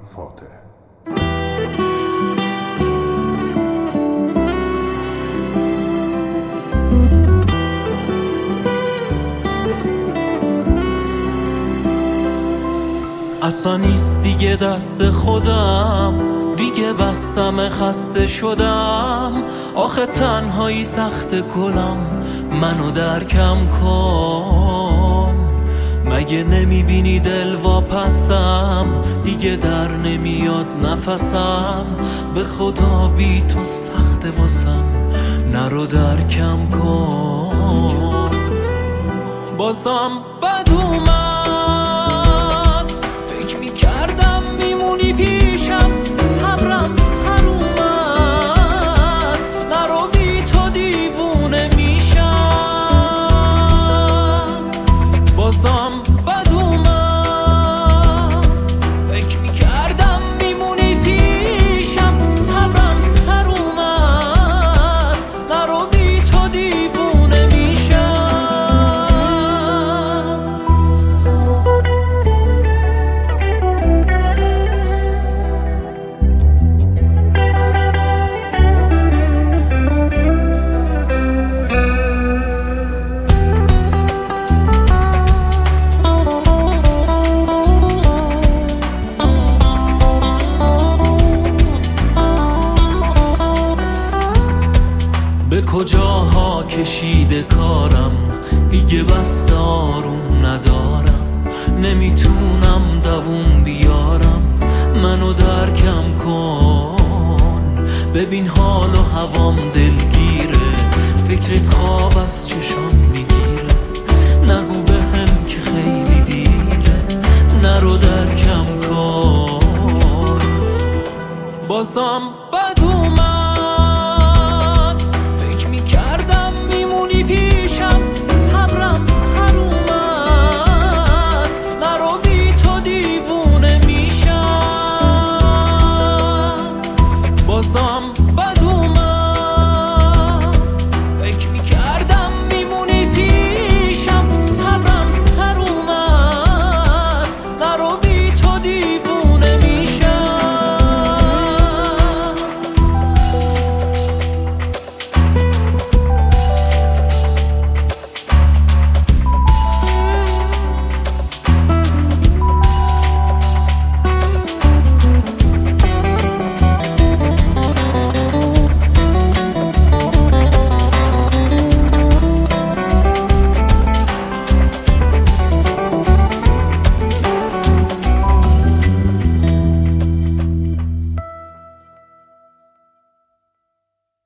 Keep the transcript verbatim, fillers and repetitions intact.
فاتح. اصلا نیست دیگه دست خودم، دیگه بستم خسته شدم. آخه تنهایی سخت گلم، منو درکم کن. مگه نمیبینی دل واپسم، دیگه در نمیاد نفسم. به خدا بی تو سخت واسم، نرو درکم کن. بازم بد اومد، فکر میکردم میمونی پیشم. صبرم سر اومد، نرو بی تو دیوونه میشم. بازم بد اومد، فکر میکردم میمونی پیشم. صبرم سر اومد، نرو بی تو دیوونه میشم. به کجاها کشیده کارم، دیگه بس آروم ندارم. نمیتونم دووم بیارم، منو درکم کن. ببین حال و هوام دلگیره، فکرت خواب از چشام میگیره. نگو بهم که خیلی دیره، نرو درکم کن. بازم